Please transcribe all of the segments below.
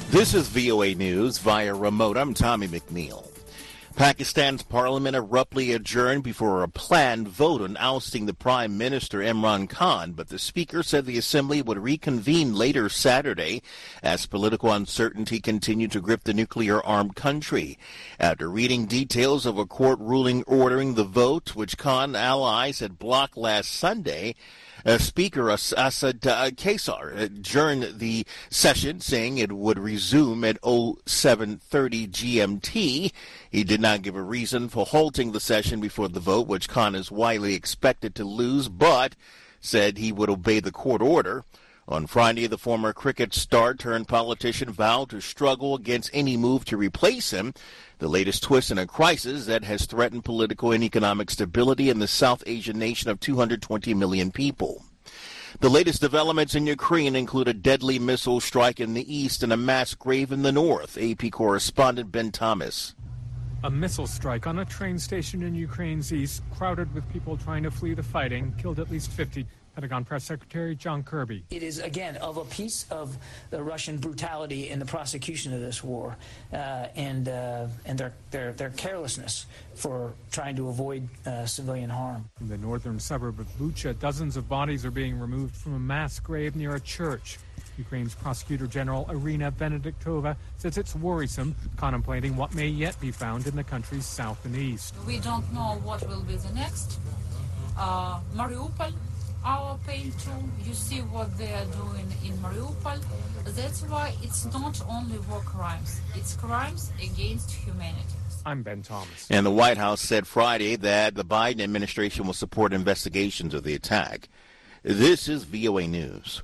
This is VOA News via remote. I'm Tommy McNeil. Pakistan's parliament abruptly adjourned before a planned vote on ousting the Prime Minister Imran Khan, but the speaker said the assembly would reconvene later Saturday as political uncertainty continued to grip the nuclear-armed country. After reading details of a court ruling ordering the vote, which Khan allies had blocked last Sunday, Speaker Asad Kaisar adjourned the session, saying it would resume at 07:30 GMT. He did not give a reason for halting the session before the vote, which Khan is widely expected to lose, but said he would obey the court order. On Friday, the former cricket star-turned-politician vowed to struggle against any move to replace him, the latest twist in a crisis that has threatened political and economic stability in the South Asian nation of 220 million people. The latest developments in Ukraine include a deadly missile strike in the east and a mass grave in the north. AP correspondent Ben Thomas. A missile strike on a train station in Ukraine's east, crowded with people trying to flee the fighting, killed at least 50. Pentagon Press Secretary John Kirby. It is, again, of a piece of the Russian brutality in the prosecution of this war and their carelessness for trying to avoid civilian harm. In the northern suburb of Bucha, dozens of bodies are being removed from a mass grave near a church. Ukraine's Prosecutor General Irina Benediktova says it's worrisome, contemplating what may yet be found in the country's south and east. We don't know what will be the next. Mariupol, our pain too. You see what they are doing in Mariupol. That's why it's not only war crimes, it's crimes against humanity. I'm Ben Thomas. And the White House said Friday that the Biden administration will support investigations of the attack. This is VOA News.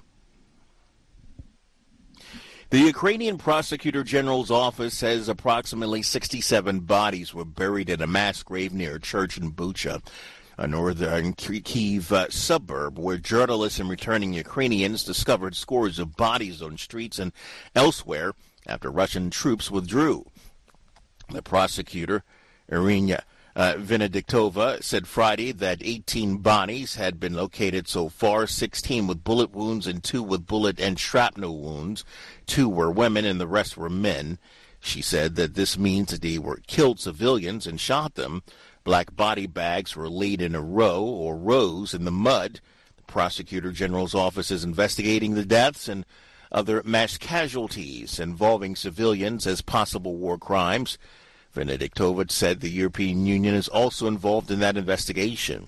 The Ukrainian Prosecutor General's office says approximately 67 bodies were buried in a mass grave near a church in Bucha, a northern Kyiv suburb, where journalists and returning Ukrainians discovered scores of bodies on streets and elsewhere after Russian troops withdrew. The prosecutor, Irina Benediktova, said Friday that 18 bodies had been located so far, 16 with bullet wounds and 2 with bullet and shrapnel wounds. 2 were women and the rest were men. She said that this means that they were killed civilians and shot them. Black body bags were laid in a row or rows in the mud. The Prosecutor General's office is investigating the deaths and other mass casualties involving civilians as possible war crimes. Benediktova said the European Union is also involved in that investigation.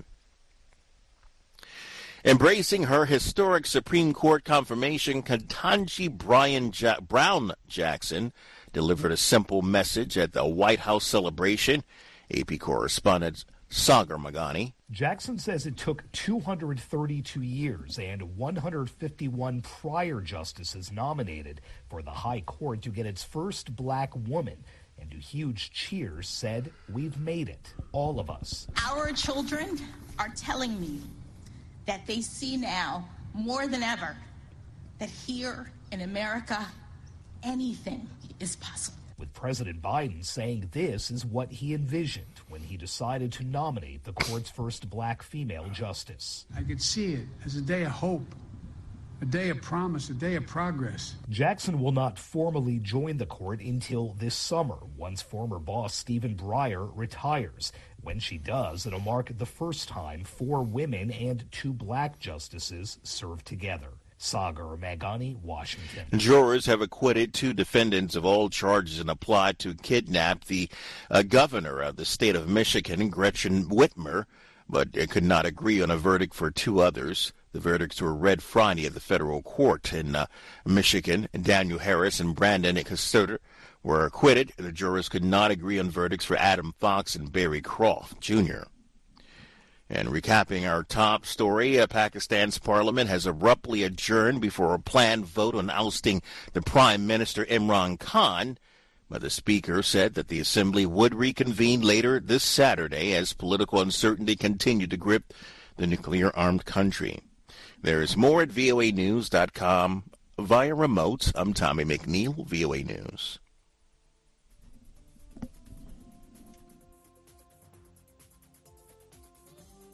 Embracing her historic Supreme Court confirmation, Ketanji Brown Jackson delivered a simple message at the White House celebration. AP correspondent Sagar Magani. Jackson says it took 232 years and 151 prior justices nominated for the High Court to get its first black woman. And to huge cheers said, "We've made it, all of us." Our children are telling me that they see now, more than ever, that here in America, anything is possible. With President Biden saying this is what he envisioned when he decided to nominate the court's first black female justice. I could see it as a day of hope, a day of promise, a day of progress. Jackson will not formally join the court until this summer, once former boss Stephen Breyer retires. When she does, it'll mark the first time 4 women and 2 black justices serve together. Sagar Magani, Washington. Jurors have acquitted 2 defendants of all charges and applied to kidnap the governor of the state of Michigan, Gretchen Whitmer, but could not agree on a verdict for 2 others. The verdicts were read Friday at the federal court in Michigan. Daniel Harris and Brandon Castuter were acquitted. The jurors could not agree on verdicts for Adam Fox and Barry Croft, Jr. And recapping our top story, Pakistan's parliament has abruptly adjourned before a planned vote on ousting the Prime Minister Imran Khan. But the speaker said that the assembly would reconvene later this Saturday as political uncertainty continued to grip the nuclear-armed country. There is more at voanews.com via remote. I'm Tommy McNeil, VOA News.